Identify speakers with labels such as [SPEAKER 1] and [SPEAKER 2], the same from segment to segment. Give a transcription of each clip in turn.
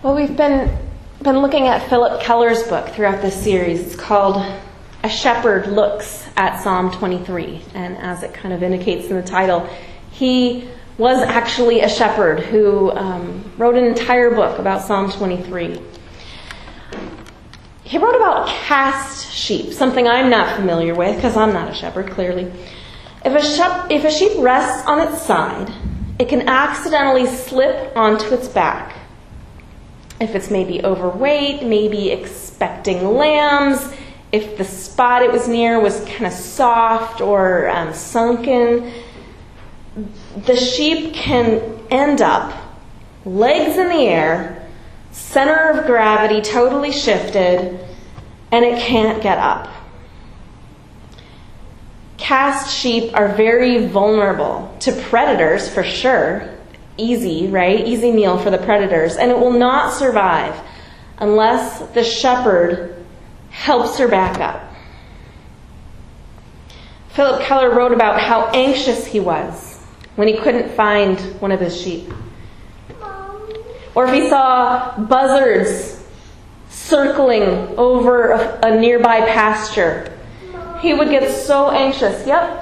[SPEAKER 1] Well, we've been looking at Philip Keller's book throughout this series. It's called A Shepherd Looks at Psalm 23. And as it kind of indicates in the title, he was actually a shepherd who wrote an entire book about Psalm 23. He wrote about cast sheep, something I'm not familiar with because I'm not a shepherd, clearly. If a sheep rests on its side, it can accidentally slip onto its back. If it's maybe overweight, maybe expecting lambs, if the spot it was near was kind of soft or sunken, the sheep can end up legs in the air, center of gravity totally shifted, and it can't get up. Cast sheep are very vulnerable to predators for sure. Easy, right? Easy meal for the predators. And it will not survive unless the shepherd helps her back up. Philip Keller wrote about how anxious he was when he couldn't find one of his sheep. Or if he saw buzzards circling over a nearby pasture, he would get so anxious. Yep.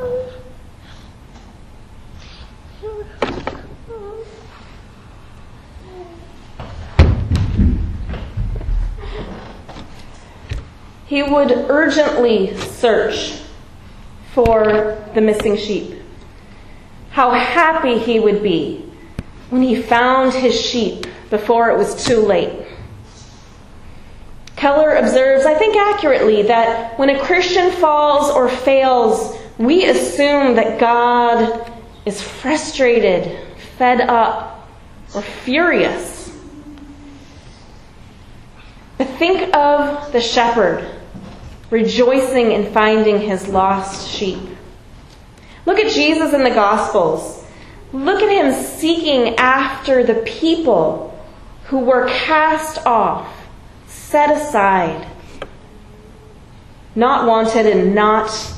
[SPEAKER 1] He would urgently search for the missing sheep. How happy he would be when he found his sheep before it was too late. Keller observes, I think accurately, that when a Christian falls or fails, we assume that God is frustrated, fed up, or furious. But think of the shepherd rejoicing in finding his lost sheep. Look at Jesus in the Gospels. Look at him seeking after the people who were cast off, set aside, not wanted and not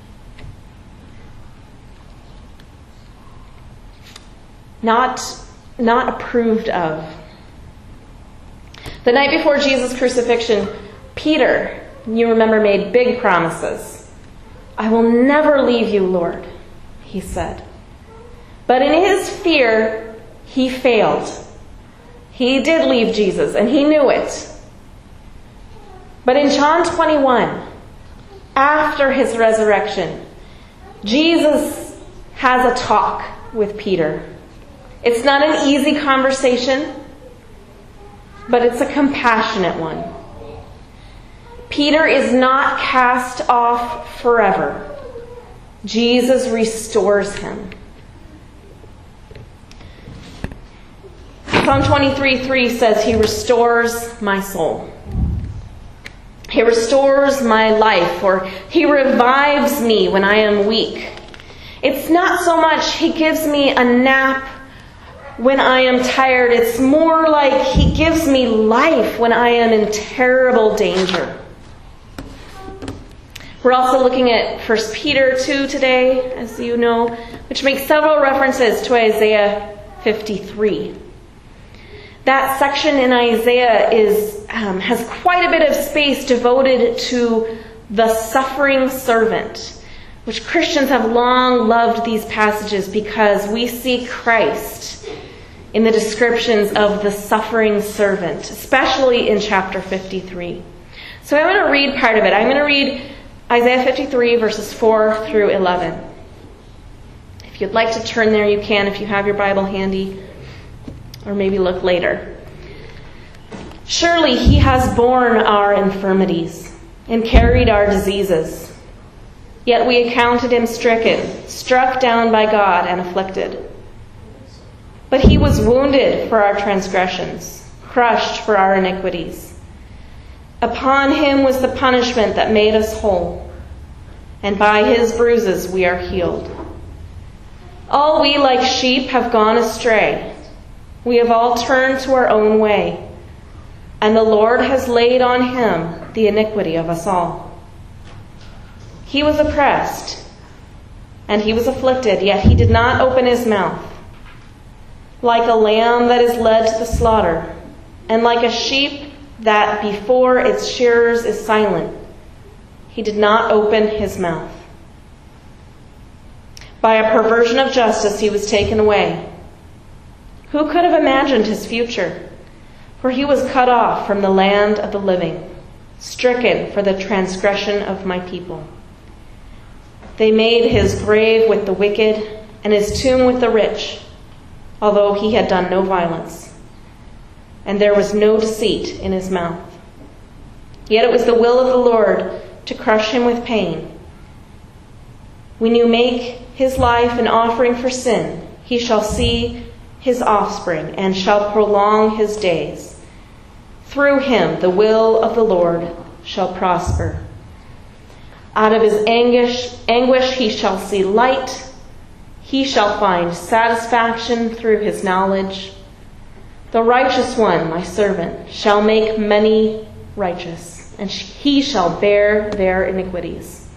[SPEAKER 1] approved of. The night before Jesus' crucifixion, Peter, you remember, made big promises. I will never leave you, Lord, he said. But in his fear, he failed. He did leave Jesus, and he knew it. But in John 21, after his resurrection, Jesus has a talk with Peter. It's not an easy conversation, but it's a compassionate one. Peter is not cast off forever. Jesus restores him. Psalm 23:3 says, He restores my soul. He restores my life, or He revives me when I am weak. It's not so much He gives me a nap when I am tired. It's more like He gives me life when I am in terrible danger. We're also looking at 1 Peter 2 today, as you know, which makes several references to Isaiah 53. That section in Isaiah has quite a bit of space devoted to the suffering servant, which Christians have long loved these passages because we see Christ in the descriptions of the suffering servant, especially in chapter 53. So I'm going to read part of it. I'm going to read Isaiah 53, verses 4 through 11. If you'd like to turn there, you can if you have your Bible handy, or maybe look later. Surely He has borne our infirmities and carried our diseases. Yet we accounted Him stricken, struck down by God, and afflicted. But He was wounded for our transgressions, crushed for our iniquities. Upon Him was the punishment that made us whole, and by His bruises we are healed. All we like sheep have gone astray. We have all turned to our own way, and the Lord has laid on Him the iniquity of us all. He was oppressed, and He was afflicted, yet He did not open His mouth. Like a lamb that is led to the slaughter, And like a sheep that before its shearers is silent, he did not open his mouth. By a perversion of justice he was taken away. Who could have imagined his future? For he was cut off from the land of the living, stricken for the transgression of my people. They made his grave with the wicked and his tomb with the rich, although he had done no violence, and there was no deceit in his mouth. Yet it was the will of the Lord to crush him with pain. When you make his life an offering for sin, he shall see his offspring and shall prolong his days. Through him the will of the Lord shall prosper. Out of his anguish he shall see light. He shall find satisfaction through his knowledge. The righteous one, my servant, shall make many righteous, and he shall bear their iniquities.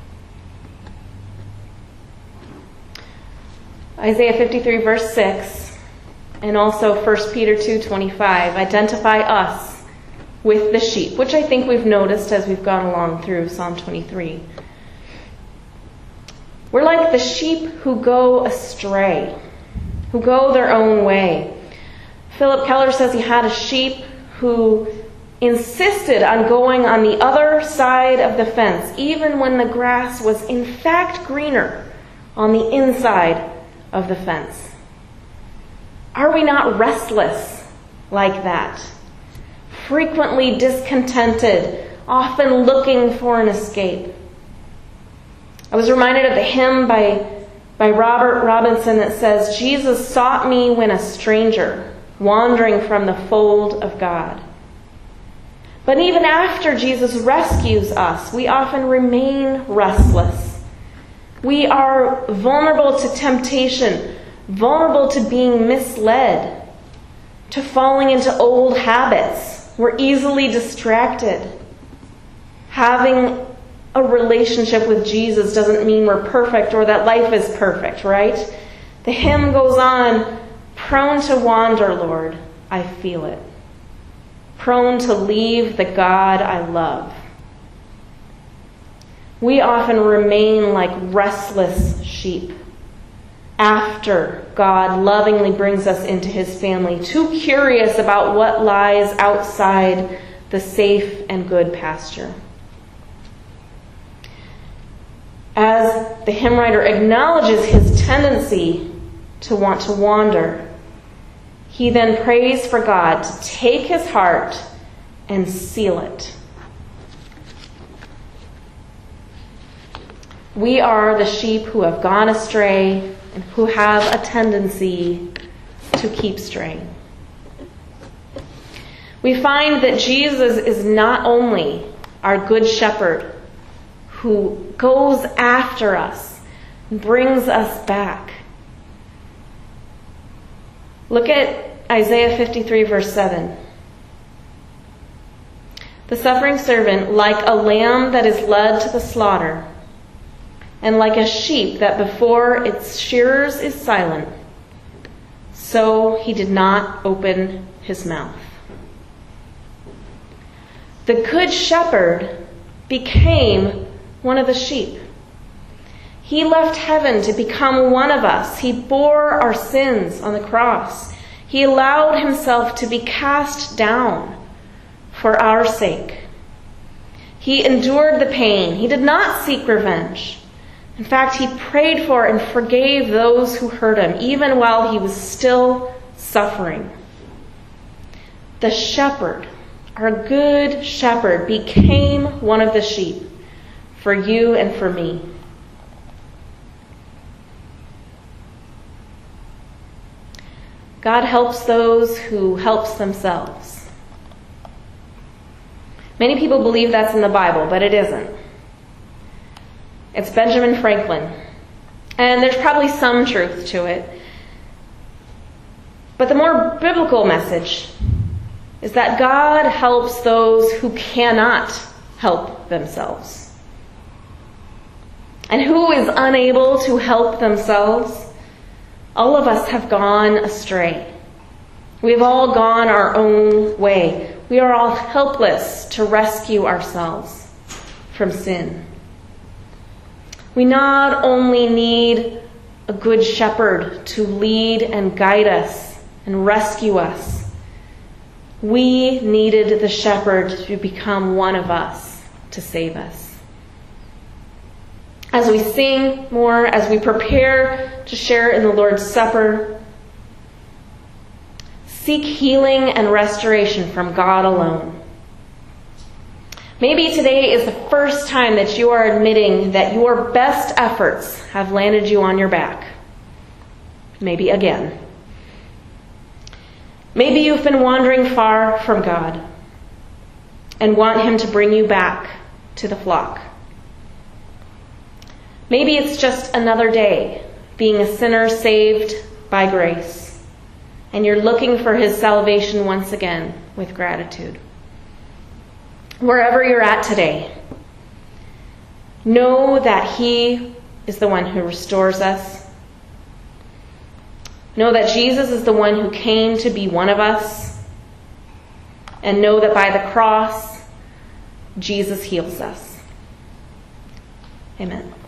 [SPEAKER 1] Isaiah 53 verse 6 and also 1 Peter 2:25 identify us with the sheep, which I think we've noticed as we've gone along through Psalm 23. We're like the sheep who go astray, who go their own way. Philip Keller says he had a sheep who insisted on going on the other side of the fence, even when the grass was in fact greener on the inside of the fence. Are we not restless like that? Frequently discontented, often looking for an escape. I was reminded of the hymn by Robert Robinson that says, Jesus sought me when a stranger, wandering from the fold of God. But even after Jesus rescues us, we often remain restless. We are vulnerable to temptation, vulnerable to being misled, to falling into old habits. We're easily distracted. Having a relationship with Jesus doesn't mean we're perfect or that life is perfect, right? The hymn goes on, prone to wander, Lord, I feel it. Prone to leave the God I love. We often remain like restless sheep after God lovingly brings us into his family, too curious about what lies outside the safe and good pasture. As the hymn writer acknowledges his tendency to want to wander, he then prays for God to take his heart and seal it. We are the sheep who have gone astray and who have a tendency to keep straying. We find that Jesus is not only our good shepherd who goes after us and brings us back. Look at Isaiah 53 verse 7. The suffering servant, like a lamb that is led to the slaughter, and like a sheep that before its shearers is silent, so he did not open his mouth. The good shepherd became one of the sheep. He left heaven to become one of us. He bore our sins on the cross. He allowed himself to be cast down for our sake. He endured the pain. He did not seek revenge. In fact, he prayed for and forgave those who hurt him, even while he was still suffering. The shepherd, our good shepherd, became one of the sheep for you and for me. God helps those who helps themselves. Many people believe that's in the Bible, but it isn't. It's Benjamin Franklin. And there's probably some truth to it. But the more biblical message is that God helps those who cannot help themselves. And who is unable to help themselves? All of us have gone astray. We've all gone our own way. We are all helpless to rescue ourselves from sin. We not only need a good shepherd to lead and guide us and rescue us, we needed the shepherd to become one of us to save us. As we sing more, as we prepare to share in the Lord's Supper, seek healing and restoration from God alone. Maybe today is the first time that you are admitting that your best efforts have landed you on your back. Maybe again. Maybe you've been wandering far from God and want Him to bring you back to the flock. Maybe it's just another day, being a sinner saved by grace, and you're looking for His salvation once again with gratitude. Wherever you're at today, know that He is the one who restores us. Know that Jesus is the one who came to be one of us. And know that by the cross, Jesus heals us. Amen.